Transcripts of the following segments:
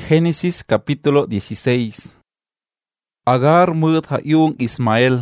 Génesis capítulo 16. Agar mượt ha yung Ismael.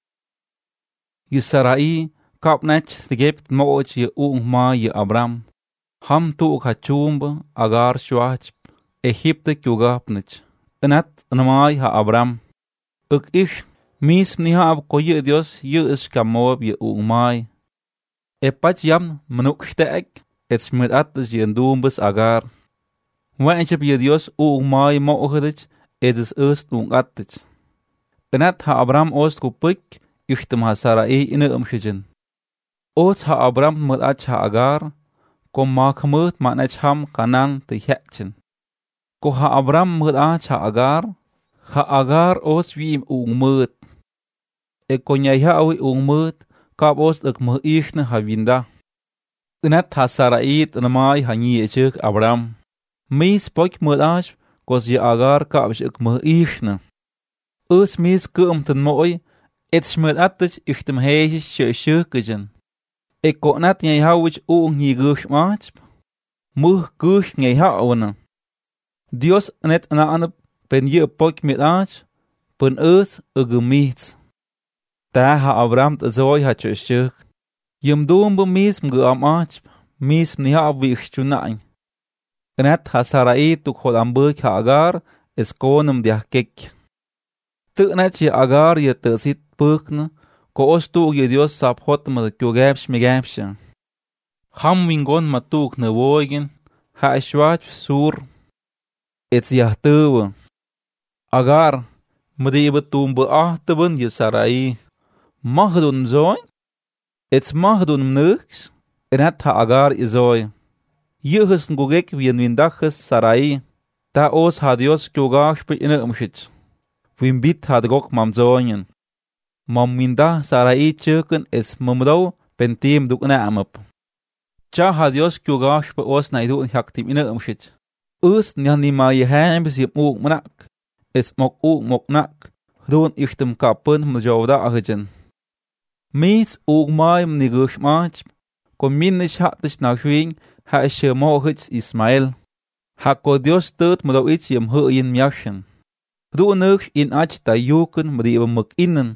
Yisrael kapnach thigept moch ye ma ye Abram. Ham tu ha chumba agar shwach Egypte kugapnach. Enat namai ha Abram. Uk ish mis niha ab koye Dios ye is kamob ye mai. Epach yam mnukshtek et smit at ye ndumbes agar. Wanchep ye Dios mai mo'gedich et is attich. Enat ha Abram ost kupik ichtem ha Sarai ine umschijen. Ots ha Abram mut ach ha agar, kom ma kmut man ach ham kanan te hetchen. Ko ha Abram mut ach ha agar ost wie mut. E konyai ha awi mut, kap ost ek mu ichne ha winda. Enat ha Sarai namai ha echuk Abram. Mis pok mut ach, kos ye agar kap ek mu ichne. Mis ten mooi, et smut attich ichtem heesis shukujen. Ik kon net jij houwich nie gush maach. Muh gush jij houwen. Dios net na ane pen je pok met ach, pen gemiet. Daar ha Abram zoi ha shuk. Jem doombe mism geam ach, mism ni ha wich chunain. Net ha Sarai tuk hol ambuk ha agar, es konem dia kek. Tự net je agar je te sit pukne, ko ostu je Dios sap hot me kugabsh megabsha. Ham wingon matuk ne wogen, ha ishwach sur, et zjahtuwe. Agar, mdiebe tumbe achteben je Sarai. Mahdun zoin, et mahdun mnuks, en het ha agar izoi. Jehusen gugek wien windaches Sarai, da os ha Dios kugashpe in umschitz. Wim bit had gok mam zoinen. Mam minda Sarai chuken es mumdo pentim duk naamap. Cha had Dios kugashpe os naidu haktim in umschitz. Nyan ni ma je heimbes je mook mnak. Es mok moknak. Doen ichtem kapen mjovda agejen. Meets maim nigush mach. Kom minish hatish nachwing ha ishe mohits Ismael. Hako Dios tut mdo ich jem huyin mjachen. Doenug in ach ta juken mdiebe muk innen.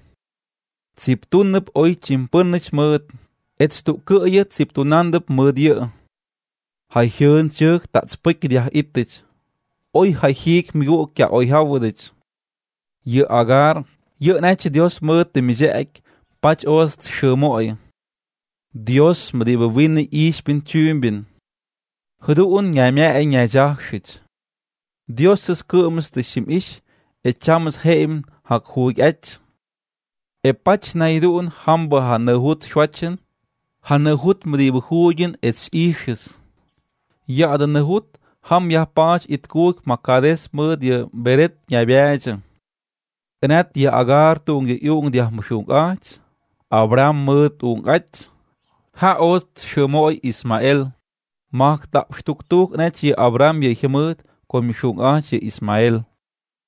Zip tunnep oi chimpunnich mut. Et stu kuye zip tunandep mudje. Hai hyun chuk dat spik dia itich. Oi hai hik migu kya oi hawudich. Je agar, je nach Dios mut de mijek, pach ost shemoi. Dios mdiebe winne ish bin chumbin. Huduun nyamya en nyajachit. Dios is kumus de shim ish, et chamus heim hak huig et. E pach naiduun hamba ha nehut schwatchen, ha nehut mdiebe huigen et ishes. Ja de nehut ham ja pach it koek makades mud je beret nyabiaje. En je agar tung je jong dia mushung ach, Abram mud ach. Ha ost shemoi Ismael. Mag tak stuk net je Abram je gemut kom mushung ach je Ismael.